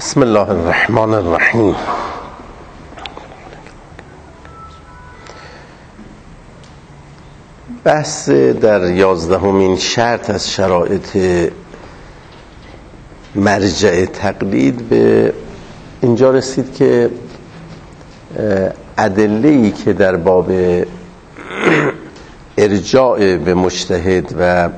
بسم الله الرحمن الرحیم. بحث در 11مین شرط از شرایط مرجع تقلید به اینجا رسید که ادله‌ای که در باب ارجاع به مجتهد و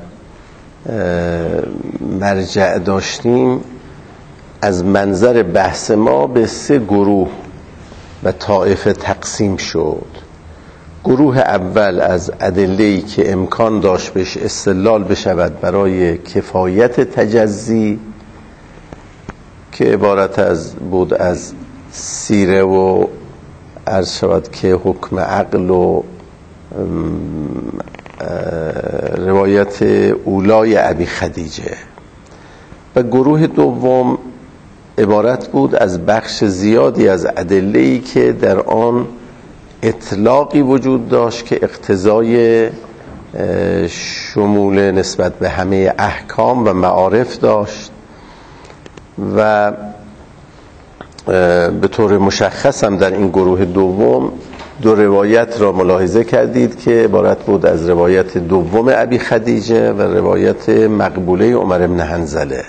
مرجع داشتیم از منظر بحث ما به 3 گروه و طائفه تقسیم شد. گروه اول از ادله‌ای که امکان داشت بهش استدلال بشود برای کفایت تجزی که عبارت بود از سیره و عرض شود که حکم عقل و روایت اولای ابی خدیجه، و گروه دوم عبارت بود از بخش زیادی از ادله‌ای که در آن اطلاقی وجود داشت که اقتضای شمول نسبت به همه احکام و معارف داشت، و به طور مشخص هم در این گروه دوم 2 روایت را ملاحظه کردید که عبارت بود از روایت دوم ابی خدیجه و روایت مقبوله عمر بن حنظله،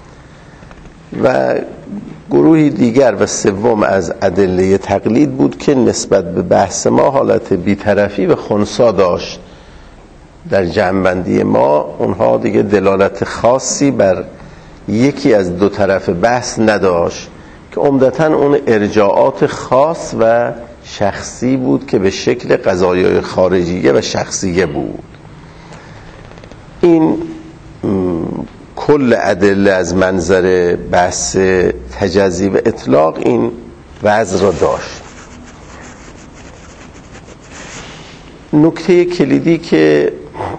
و گروهی دیگر و سوم از ادله تقلید بود که نسبت به بحث ما حالت بی‌طرفی و خنثی داشت. در جمع‌بندی ما اونها دیگه دلالت خاصی بر یکی از 2 طرف بحث نداشت که عمدتاً اون ارجاعات خاص و شخصی بود که به شکل قضایای خارجیه و شخصیه بود. این کل ادله از منظر بحث تجزی و اطلاق این وضع را داشت. نکته کلیدی که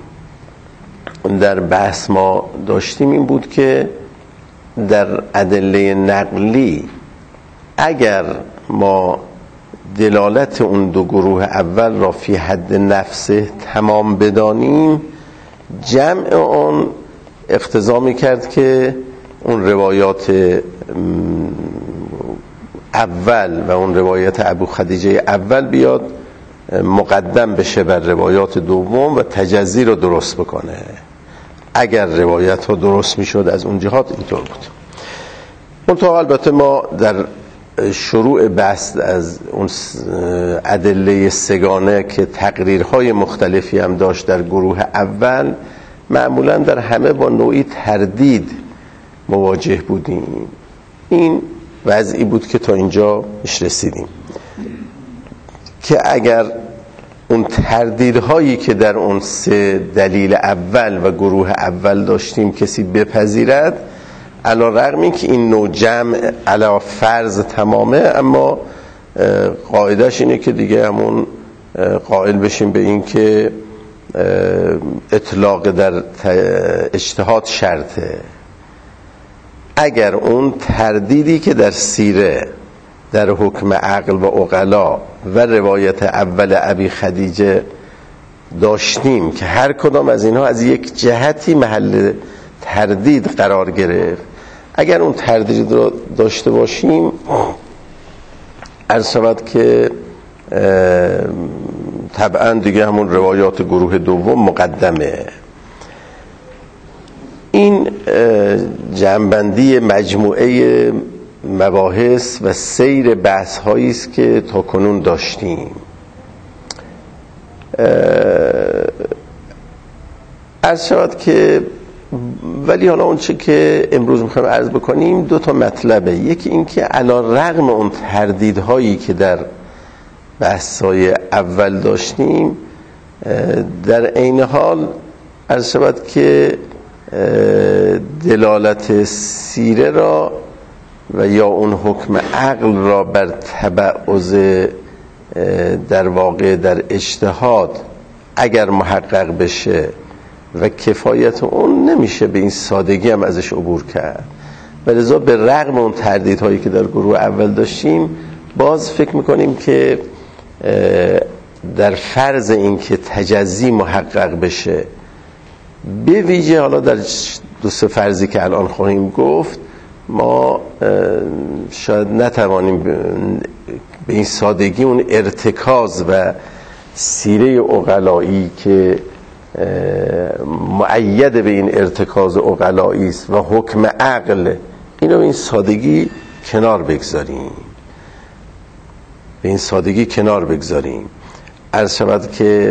در بحث ما داشتیم این بود که در ادله نقلی اگر ما دلالت اون 2 گروه اول را فی حد نفسه تمام بدانیم، جمع اون اقتضا می‌کرد که اون روایات اول و اون روایت ابو خدیجه اول بیاد مقدم بشه بر روایات دوم و تجزی رو درست بکنه. اگر روایت ها درست میشد از اون جهات اینطور بود. منتها البته ما در شروع بحث از اون ادله سگانه که تقریرهای مختلفی هم داشت در گروه اول، معمولا در همه با نوعی تردید مواجه بودیم. این وضعی بود که تا اینجا پیش رسیدیم که اگر اون تردیدهایی که در اون 3 دلیل اول و گروه اول داشتیم کسی بپذیرد، علی رغم این که این نوع جمع علی فرض تمامه، اما قاعدش اینه که دیگه همون قائل بشیم به این که اطلاق در اجتهاد شرطه. اگر اون تردیدی که در سیره در حکم عقل و عقلا و روایت اول ابی خدیجه داشتیم که هر کدام از اینها از یک جهتی محل تردید قرار گرفت، اگر اون تردید رو داشته باشیم عرض شود که طبعا دیگه همون روایات گروه دوم مقدمه. این جمع‌بندی مجموعه مباحث و سیر بحث هایی است که تا کنون داشتیم. عرض شود که ولی حالا اون چه که امروز میخوایم عرض بکنیم 2 تا مطلبه. یکی این که علی رغم اون تردیدهایی که در بحث‌های اول داشتیم، در عین حال عرض شود که دلالت سیره را و یا اون حکم عقل را بر تبعض در واقع در اجتهاد اگر محقق بشه و کفایت اون نمیشه به این سادگی هم ازش عبور کرد، و لذا به رغم اون تردیدهایی که در گروه اول داشتیم باز فکر میکنیم که در فرض این که تجزی محقق بشه، به ویژه حالا در 2-3 فرضی که الان خواهیم گفت، ما شاید نتوانیم به این سادگی اون ارتکاز و سیره عقلایی که مؤید به این ارتکاز عقلایی است و حکم عقل، اینو به این سادگی کنار بگذاریم، به این سادگی کنار بگذاریم. عرض شود که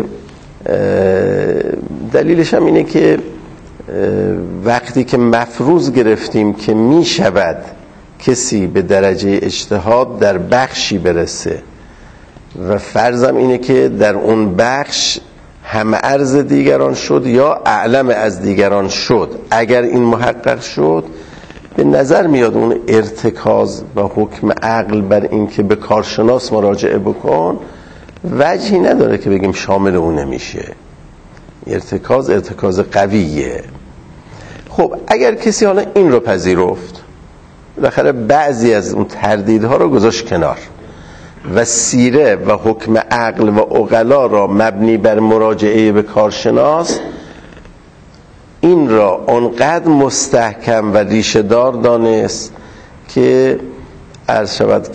دلیلش هم اینه که وقتی که مفروض گرفتیم که می شود کسی به درجه اجتهاد در بخشی برسه و فرضم اینه که در اون بخش هم عرض دیگران شد یا اعلم از دیگران شد، اگر این محقق شد به نظر میاد اون ارتکاز و حکم عقل بر این که به کارشناس مراجعه بکن وجهی نداره که بگیم شامل اون نمیشه. ارتکاز قویه. خب اگر کسی حالا این رو پذیرفت، بالاخره بعضی از اون تردیدها رو گذاشت کنار و سیره و حکم عقل و عقلا را مبنی بر مراجعه به کارشناس، این را اونقدر مستحکم و ریشه دار دانست که عرض شود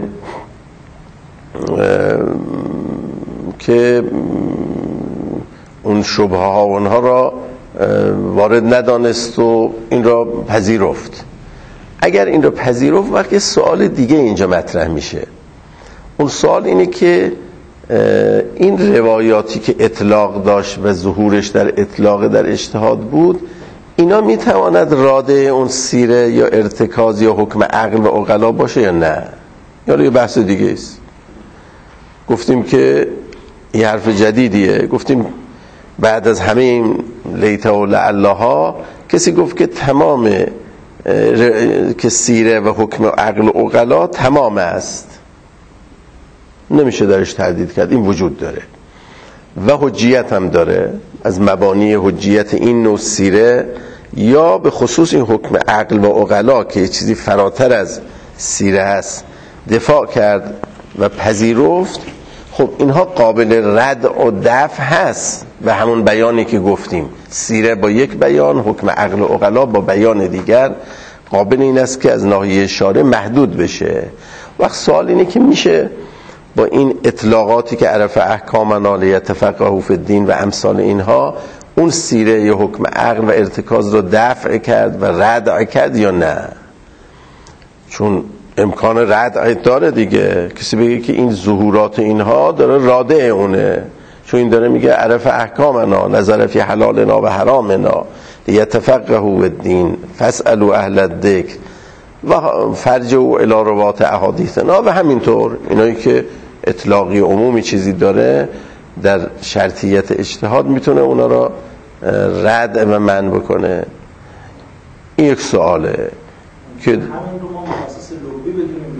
که اون شبهه ها اونها را وارد ندانست و این را پذیرفت. اگر این را پذیرفت، وقتی سوال دیگه اینجا مطرح میشه. اون سوال اینه که این روایاتی که اطلاق داشت و ظهورش در اطلاق در اجتهاد بود، اینا میتواند راده اون سیره یا ارتکاز یا حکم عقل و عقلا باشه یا نه؟ یا یه بحث دیگه است. گفتیم که این حرف جدیدیه. گفتیم بعد از همه این لیته و لعلها کسی گفت که تمام که سیره و حکم عقل و عقلا تمام است، نمیشه درش تردید کرد، این وجود داره و حجیت هم داره. از مبانی حجیت این نوع سیره یا به خصوص این حکم عقل و عقلا که چیزی فراتر از سیره هست دفاع کرد و پذیرفت. خب اینها قابل رد و دفع هست و همون بیانی که گفتیم، سیره با یک بیان، حکم عقل و عقلا با بیان دیگر، قابل این است که از ناحیه شارع محدود بشه. وقت سوال اینه که میشه با این اطلاقاتی که عرف احکامنا لیتفقهوا فی الدین و امثال اینها اون سیره یا حکم عقل و ارتکاز رو دفع کرد و ردع کرد یا نه؟ چون امکان ردع داره دیگه. کسی بگه که این ظهورات اینها داره راده اونه، چون این داره میگه عرف احکامنا نظر فی حلالنا و حرامنا لیتفقهوا فی الدین فاسألوا اهل الذکر و فرجعوا الی روات احادیثنا و همینطور اینایی که اطلاقی عمومی چیزی داره در شرطیت اجتهاد میتونه اونا را رد و منع بکنه. این یک سواله که همین رو ما مخصص لغوی بدونیم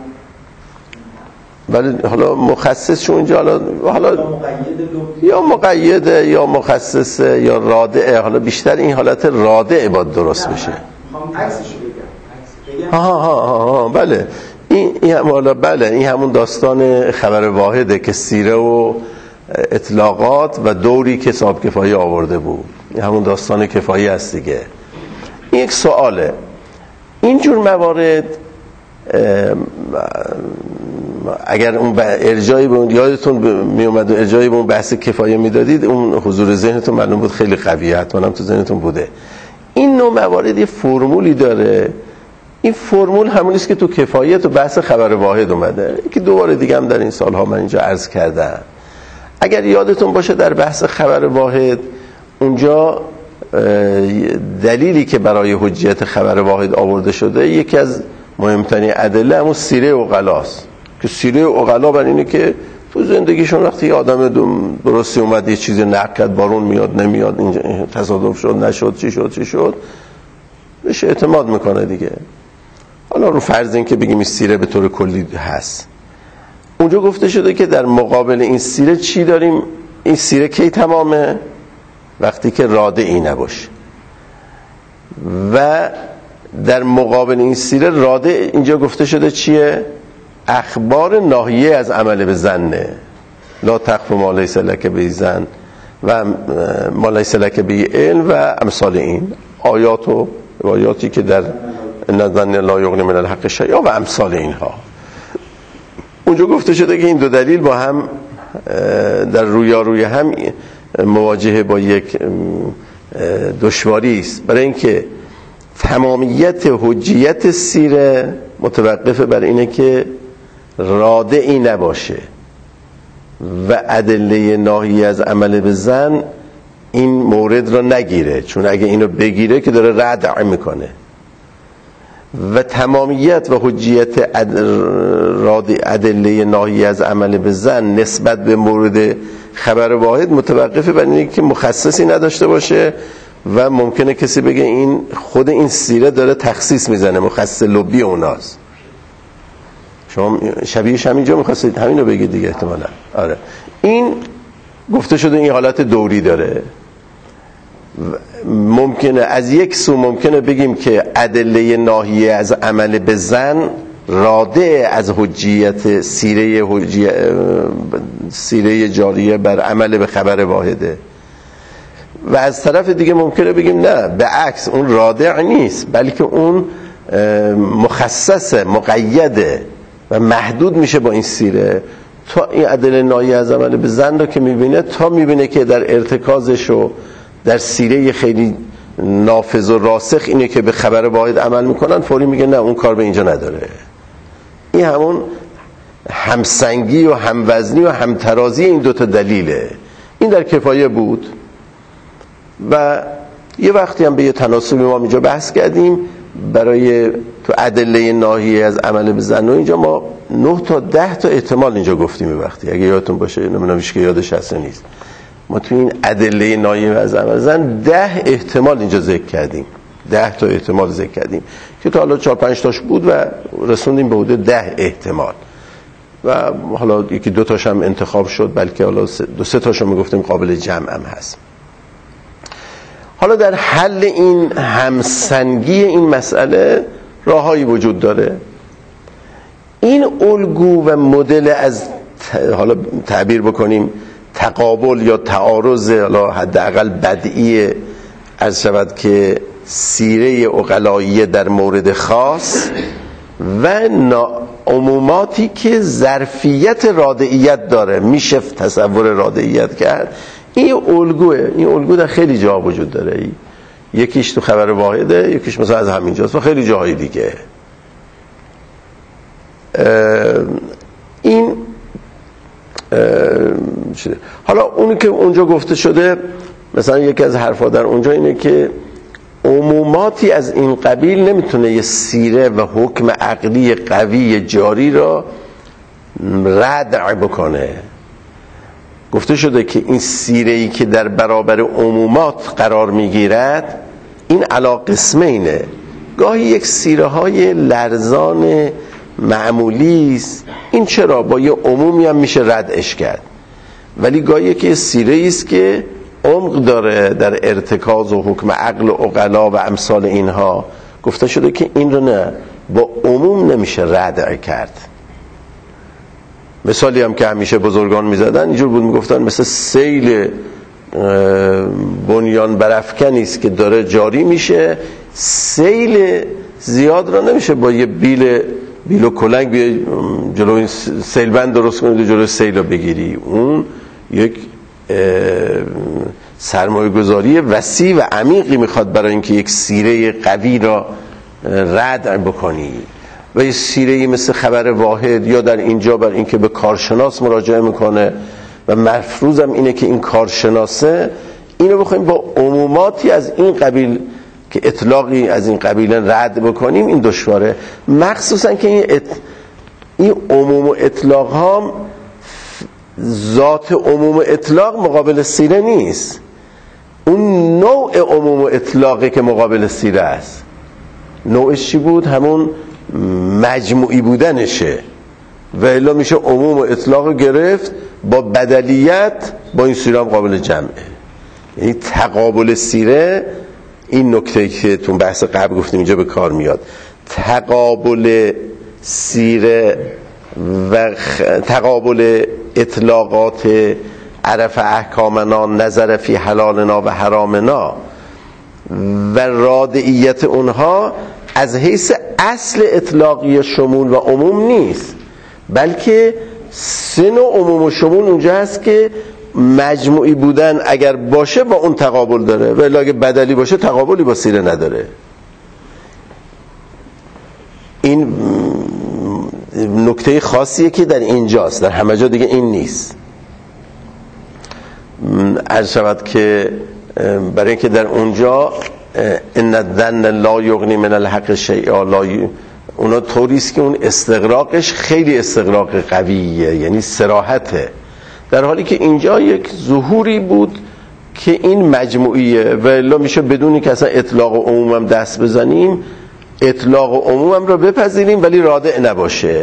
برای هم، ولی حالا مخصص چون اینجا حالا یا مقیده یا مخصصه یا رادعه، حالا بیشتر این حالت رادعه باید درست بشه. عکسش بگم. ها بله، این حالا بله، این همون داستان خبر واحده که سیره و اطلاقات و دوری که صاحب کفایی آورده بود، این همون داستان کفایی هست دیگه. این یک سواله. اینجور موارد اگر اون ارجایی به اون یادتون می اومد و ارجایی به اون بحث کفایه میدادید، اون حضور ذهنتون معلوم بود خیلی قویه، حتما هم تو ذهنتون بوده. این نوع موارد یه فرمولی داره. این فرمول همونیست که تو کفایه تو بحث خبر واحد اومده، که دوباره دیگه هم در این سالها من اینجا عرض کردم. اگر یادتون باشه در بحث خبر واحد اونجا دلیلی که برای حجیت خبر واحد آورده شده، یکی از مهمترین ادله همون سیره عقلاست که سیره عقلا بر اینه که تو زندگیشون وقتی آدم درستی اومد یه چیزی نقل کرد، بارون میاد نمیاد، اینجا تصادف شد نشد، چی شد بهش اعتماد میکنه دیگه. حالا رو فرض این که بگیم این سیره به طور کلی هست. اونجا گفته شده که در مقابل این سیره چی داریم؟ این سیره کی تمامه؟ وقتی که رادعی نباشه. و در مقابل این سیره رادع اینجا گفته شده چیه؟ اخبار ناحیه از عمل به ظنه، لا تخف ما لیس لک به ظن و ما لیس لک به علم و امثال این آیات و روایاتی که در ان الظن لا یغنی من الحق شیئا و امثال اینها. اونجا گفته شده که این دو دلیل با هم در رویاروی هم مواجهه با یک دشواری است، برای اینکه تمامیت حجیت سیره متوقف بر اینه که رادعی نباشه و ادله ناهی از عمل به زن این مورد را نگیره، چون اگه اینو بگیره که داره ردع میکنه. و تمامیت و حجیت ادله ناهی از عمل به زن نسبت به مورد خبر واحد متوقف بر اینه که مخصصی نداشته باشه و ممکنه کسی بگه این خود این سیره داره تخصیص میزنه، مخصص لبی اوناست. شما شبیهش همینجا میخواستید همینو بگید دیگه احتمالا. آره این گفته شده این حالت دوری داره. ممکنه از یک سو ممکنه بگیم که ادله ناهیه از عمل به زن راده از حجیت سیره جاریه بر عمل به خبر واحده، و از طرف دیگه ممکنه بگیم نه به عکس اون رادع نیست بلکه اون مخصصه، مقیده و محدود میشه با این سیره تا این ادله ناهیه از عمل به زن رو که میبینه، تا میبینه که در ارتکازش و در سیره خیلی نافذ و راسخ اینه که به خبر واحد عمل میکنن، فوری میگه نه اون کار به اینجا نداره. این همون همسنگی و هموزنی و همترازی این دوتا دلیله. این در کفایه بود و یه وقتی هم به یه تناسبی ما اینجا بحث کردیم برای تو ادله ناهیه از عمل به زن و اینجا ما 9 تا 10 تا احتمال اینجا گفتیم. یه وقتی اگه یادتون باشه، نمیدونم که یادش هست نیست، ما تو این ادله ناهیه از عمل زن 10 احتمال اینجا ذکر کردیم، 10 تا احتمال ذکر کردیم که تا حالا 4-5 تاش بود و رسوندیم به حدود 10 احتمال و حالا یکی 2 تاش هم انتخاب شد، بلکه حالا 2-3 تاش هم میگفتیم قابل جمع هم هست. حالا در حل این همسنگی این مسئله راههایی وجود داره. این الگو و مدل از حالا تعبیر بکنیم تقابل یا تعارض، حالا حداقل بدیعی از شود که سیره عقلاییه در مورد خاص و عموماتی که ظرفیت رادعیت داره، میشه تصور رادعیت کرد. این الگو در خیلی جا وجود داره. یکیش تو خبر واحده، یکیش مثلا از همینجاست و خیلی جاهای دیگه. این حالا اونی که اونجا گفته شده، مثلا یکی از حرفا در اونجا اینه که عموماتی از این قبیل نمیتونه یه سیره و حکم عقلی قوی جاری را ردع بکنه. گفته شده که این سیره‌ای که در برابر عمومات قرار میگیرد این علی قسمینه. گاهی یک سیره های لرزان معمولی است، این چرا با یه عمومی هم میشه ردش کرد، ولی گاهی که سیره است که عمق داره در ارتکاز و حکم عقل و عقلا و امثال اینها. گفته شده که این رو نه با عموم نمیشه ردع کرد. مثالی هم که همیشه بزرگان میزدن اینجور بود، میگفتن مثل سیل بنیان برافکنی است که داره جاری میشه، سیل زیاد را نمیشه با یه بیل و کلنگ بیای جلوی سیل بند درست کنید و جلوی سیل رو بگیری. اون یک سرمایه گذاری وسیع و عمیقی میخواد برای اینکه یک سیره قوی را ردع بکنی. و یه سیره‌ای مثل خبر واحد یا در اینجا بر اینکه به کارشناس مراجعه میکنه و مفروضم اینه که این کارشناسه، اینو بخوایم با عموماتی از این قبیل که اطلاقی از این قبیل رد بکنیم این دشواره. مخصوصا که این عموم و اطلاق ها ذات عموم و اطلاق مقابل سیره نیست، اون نوع عموم و اطلاقی که مقابل سیره است. نوعش چی بود؟ همون مجموعی بودنشه و الا میشه عموم و اطلاق گرفت با بدلیت، با این سیره هم قابل جمعه. یعنی تقابل سیره، این نکته که تو بحث قبل گفتیم اینجا به کار میاد. تقابل سیره و تقابل اطلاقات عرف احکامنا، نظر فی حلالنا و حرامنا و رادعیت اونها از حیث اصل اطلاق یا شمول و عموم نیست، بلکه سه نوع عموم و شمول اونجا هست که مجموعی بودن اگر باشه با اون تقابل داره، ولی اگه بدلی باشه تقابلی با سیره نداره. این نکته خاصیه که در اینجاست، در همه جا دیگه این نیست. عرض شود که برای اینکه در اونجا ان الظن لا یغنی من الحق شیئا، اونا طوریست که اون استغراقش خیلی استغراق قویه، یعنی صراحته، در حالی که اینجا یک ظهوری بود که این مجموعیه و الا میشه بدونی که اصلا اطلاق و عمومم دست بزنیم، اطلاق و عمومم رو بپذیریم ولی رادع نباشه.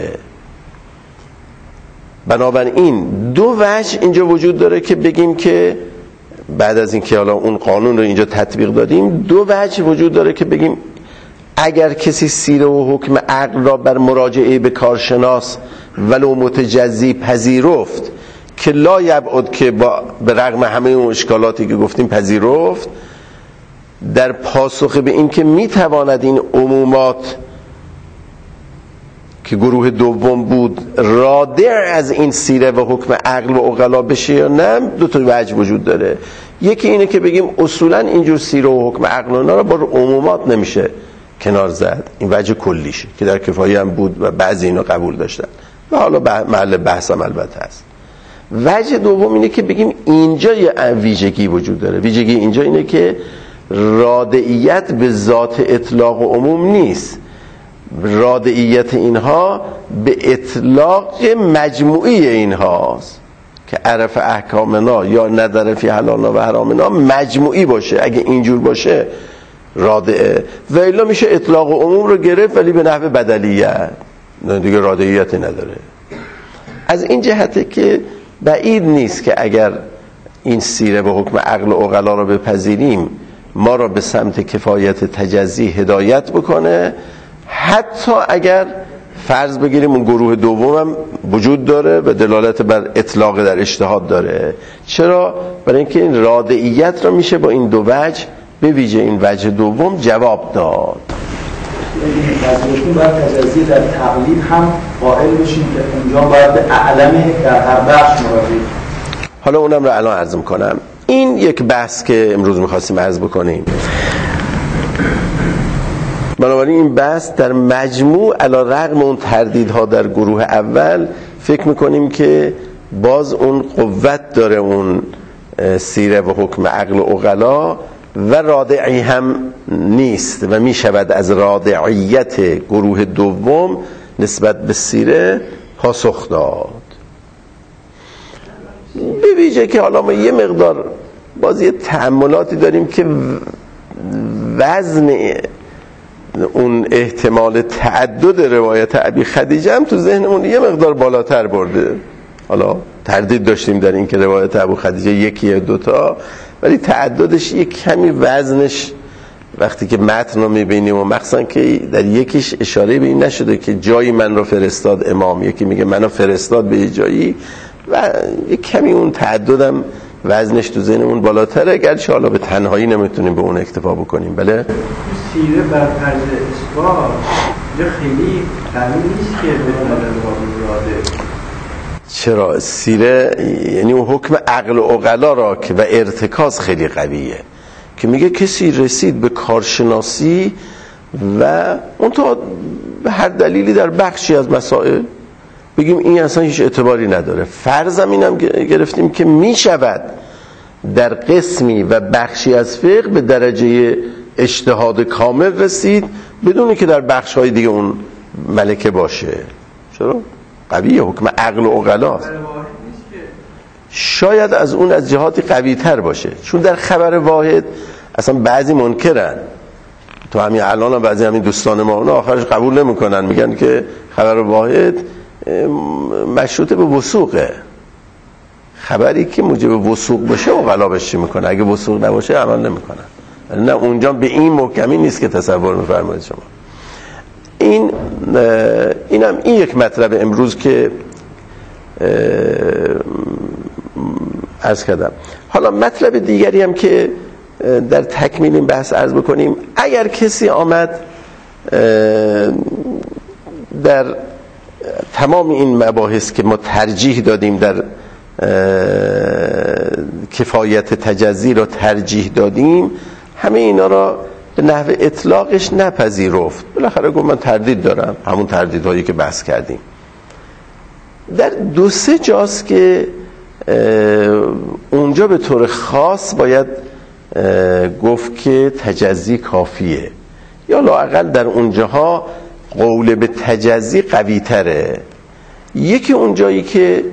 بنابراین دو وجه اینجا وجود داره که بگیم که بعد از اینکه حالا اون قانون رو اینجا تطبیق دادیم، دو وجه وجود داره که بگیم اگر کسی سیره و حکم عقل را بر مراجعه به کارشناس ولو متجزی پذیرفت که لا یبعد که به رغم همه اون اشکالاتی که گفتیم پذیرفت، در پاسخ به این که میتواند این عمومات که گروه دوم بود رادع از این سیره و حکم عقل و عقلا بشه یا نه، دو تا وجه وجود داره. یکی اینه که بگیم اصولا اینجور سیره و حکم عقل اونا رو با عمومات نمیشه کنار زد، این وجه کلیشه که در کفایه هم بود و بعضی اینا قبول داشتن و حالا محل بحث هم البته هست. وجه دوم اینه که بگیم اینجا یه ویژگی وجود داره. ویژگی اینجا اینه که رادعیت به ذات اطلاق و عموم نیست، رادعیت اینها به اطلاق مجموعی اینهاست که عرف احکامنا یا نظر فی حلالنا و حرامنا مجموعی باشه. اگه اینجور باشه رادعه، و الا میشه اطلاق و عموم رو گرفت ولی به نحو بدلیت، دیگه رادعیتی نداره. از این جهته که بعید نیست که اگر این سیره به حکم عقل و عقلا رو بپذیریم ما را به سمت کفایت تجزی هدایت بکنه، حتی اگر فرض بگیریم اون گروه دوم هم وجود داره و دلالت بر اطلاق در اجتهاد داره. چرا؟ برای اینکه این رادعیت را میشه با این دو وجه، به ویژه این وجه دوم، جواب داد. یعنی باید تجزی در تقلید هم قائل بشیم که اونجا باید به اعلم در هر بخش مراجعه. حالا اونم رو الان عرض میکنم. این یک بحث که امروز میخواستیم عرض بکنیم. بنابراین این بحث در مجموع علی رغم اون تردیدها در گروه اول فکر میکنیم که باز اون قوت داره، اون سیره و حکم عقل و عقلا، و رادعی هم نیست و میشود از رادعیت گروه دوم نسبت به سیره پاسخ داد. به ویژه که حالا ما یه مقدار باز یه تأملاتی داریم که وزن اون احتمال تعدد روایت ابی خدیجه هم تو ذهنمون یه مقدار بالاتر برده. حالا تردید داشتیم در این که روایت ابو خدیجه یکی یا دوتا، ولی تعددش یک کمی وزنش وقتی که متن رو میبینیم و مخصوصا که در یکیش اشاره به این نشده که جایی من رو فرستاد امام، یکی میگه منو فرستاد به جایی، و یک کمی اون تعددم وزنش تو ذهنمون بالاتره، گرچه حالا به تنهایی نمیتونیم به اون اکتفا بکنیم. بله سیره بر فرض اثبات خیلی قوی نیست که بتونه راده. چرا؟ سیره یعنی اون حکم عقل و عقلا را که و ارتکاز خیلی قویه که میگه کسی رسید به کارشناسی و اون تا به هر دلیلی در بخشی از مسائل بگیم این اصلا هیچ اعتباری نداره، فرضم اینم گرفتیم که میشود در قسمی و بخشی از فقه به درجه اجتهاد کامل رسید بدون که در بخش‌های دیگه اون ملکه باشه. چرا؟ قویه، حکم عقل و عقلاست. شاید از اون از جهاتی قوی تر باشه، چون در خبر واحد اصلا بعضی منکرن، تو همین الان بعضی همین دوستان ما اون آخرش قبول نمیکنن، میگن که خبر واحد مشروط به وثوقه. خبری که موجب وثوق باشه عقلا بهش چی میکنه؟ اگه وثوق نباشه عمل نمیکنن. نه اونجا به این محکمی نیست که تصور میفرمایید شما. اینم این یک مطلب امروز که عرض کردم. حالا مطلب دیگری هم که در تکمیل این بحث عرض بکنیم، اگر کسی آمد در تمام این مباحث که ما ترجیح دادیم، در کفایت تجزی را ترجیح دادیم، همه اینا را به نحو اطلاقش نپذیرفت. بالاخره گفت من تردید دارم، همون تردیدهایی که بحث کردیم. در 2-3 جاست که اونجا به طور خاص باید گفت که تجزی کافیه، یا لااقل در اونجاها قول به تجزی قوی تره. یکی اونجایی که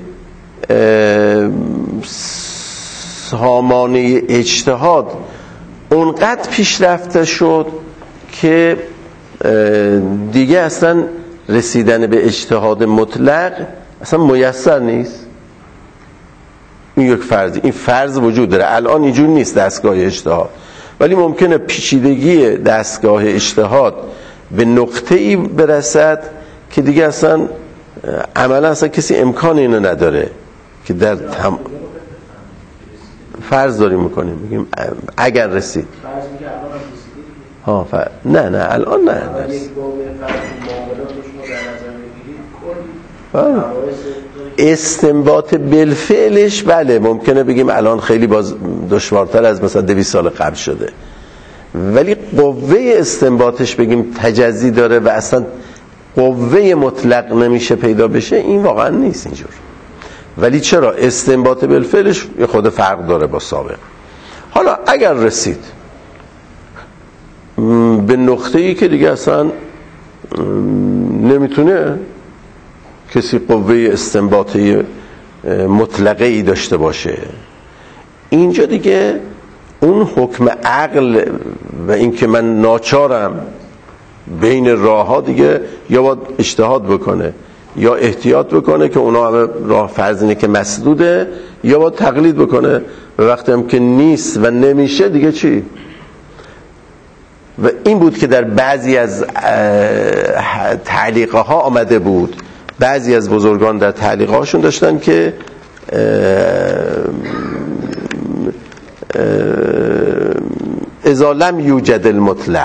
سامانه اجتهاد اونقدر پیشرفته شد که دیگه اصلا رسیدن به اجتهاد مطلق اصلا میسر نیست. این یک فرض، این فرض وجود داره. الان اینجور نیست دستگاه اجتهاد، ولی ممکنه پیچیدگی دستگاه اجتهاد به نقطه‌ای برسد که دیگه اصلا عملا اصلا کسی امکان اینو نداره که در فرض داریم میکنیم، میگیم اگر رسید. فرض میگه الان رسیدید. نه الان نه. یک باب فرض معاملاتش رو در نظر بگیرید کلی استنباط بالفعلش بله ممکنه بگیم الان خیلی باز دشوارتر از مثلا 200 سال قبل شده، ولی قوه استنباطش بگیم تجزی داره و اصلا قوه مطلق نمیشه پیدا بشه، این واقعا نیست اینجور. ولی چرا استنباط بالفعلش یه خود فرق داره با سابق. حالا اگر رسید به نقطه‌ای که دیگه اصلا نمیتونه کسی قوه استنباطی مطلقه‌ای داشته باشه، اینجا دیگه اون حکم عقل و این که من ناچارم بین راه ها دیگه یا باید اجتهاد بکنه یا احتیاط بکنه که اونا همه راه فرض اینه که مسدوده، یا باید تقلید بکنه و وقتی هم که نیست و نمیشه دیگه چی؟ و این بود که در بعضی از تعلیقه ها آمده بود، بعضی از بزرگان در تعلیقه هاشون داشتن که اذا لم یوجد المطلق،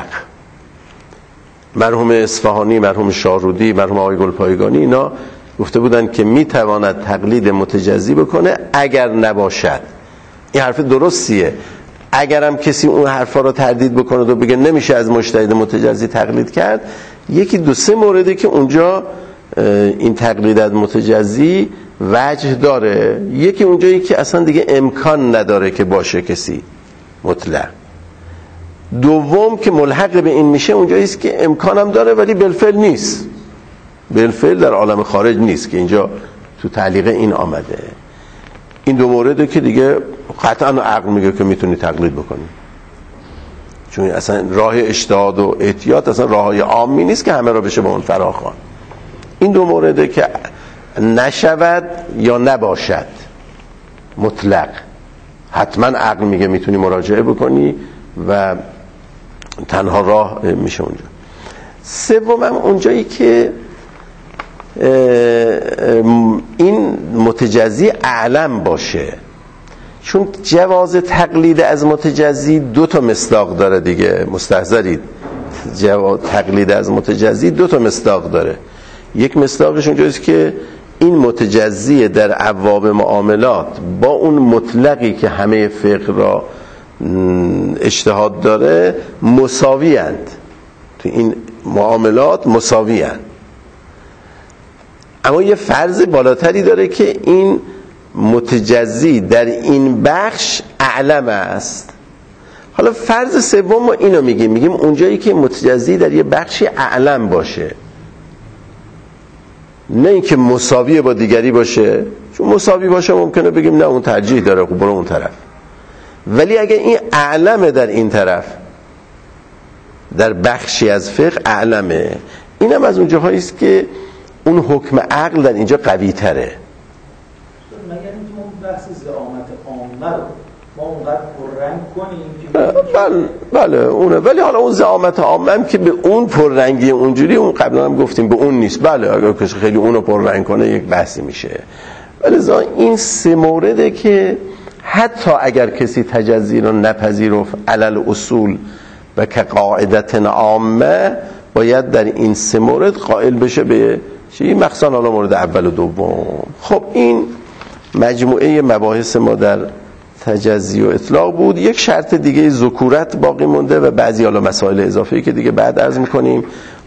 مرحوم اصفهانی، مرحوم شاهرودی، مرحوم آقای گلپایگانی، اینا گفته بودن که میتواند تقلید متجزی بکنه اگر نباشد. این حرف درستیه. اگرم کسی اون حرفا رو تردید بکنه و بگه نمیشه از مجتهد متجزی تقلید کرد، یکی 2-3 مورده که اونجا این تقلید از متجزی وجه داره. یکی اونجایی که اصلا دیگه امکان نداره که باشه کسی مطلق. دوم که ملحق به این میشه اونجاییست که امکانم داره ولی بالفعل نیست، بالفعل در عالم خارج نیست، که اینجا تو تعلیق این آمده. این 2 مورده که دیگه قطعا عقل میگه که میتونی تقلید بکنی، چون اصلا راه اجتهاد و احتیاط اصلا راههای عامی نیست که همه را بشه با اون فراخوان. این 2 مورده که نشود یا نباشد مطلق، حتما عقل میگه میتونی مراجعه بکنی و تنها راه میشه اونجا. سومم اونجایی که این متجزی اعلم باشه، چون جواز تقلید از متجزی 2 مصداق داره دیگه، مستحضرید. تقلید از متجزی 2 مصداق داره. یک مصداقش اونجاییست که این متجزی در ابواب معاملات با اون مطلقی که همه فقه را اجتهاد داره مساوی اند، تو این معاملات مساوی اند. اما یه فرض بالاتری داره که این متجزی در این بخش اعلم است. حالا فرض سوم ما اینو میگیم اونجایی که متجزی در یه بخشی اعلم باشه، نه اینکه مساوی با دیگری باشه، چون مساوی باشه ممکنه بگیم نه اون ترجیح داره خب برو اون طرف، ولی اگه این اعلمه در این طرف، در بخشی از فقه اعلمه، اینم از اون جاهایی است که اون حکم عقل در اینجا قوی تره. مگر اینکه اون بحث زعامت عامه رو ما اونقدر پررنگ کنیم که بله اونه، ولی حالا اون زعامت عامه هم که به اون پررنگی اونجوری، اون قبلا هم گفتیم به اون نیست. بله اگر کسی خیلی اونو پررنگ کنه یک بحثی میشه، ولی این 3 مورده که حتی اگر کسی تجزی رو نپذیرفت علل اصول و که قاعدت عامه، باید در این سه مورد قائل بشه به چی؟ مخصوصا حالا مورد اول و دوم. خب این مجموعه مباحث ما در تجزی و اطلاق بود. یک شرط دیگه ذکورت باقی مونده و بعضی حالا مسائل اضافه‌ای که دیگه بعد عرض می‌کنیم.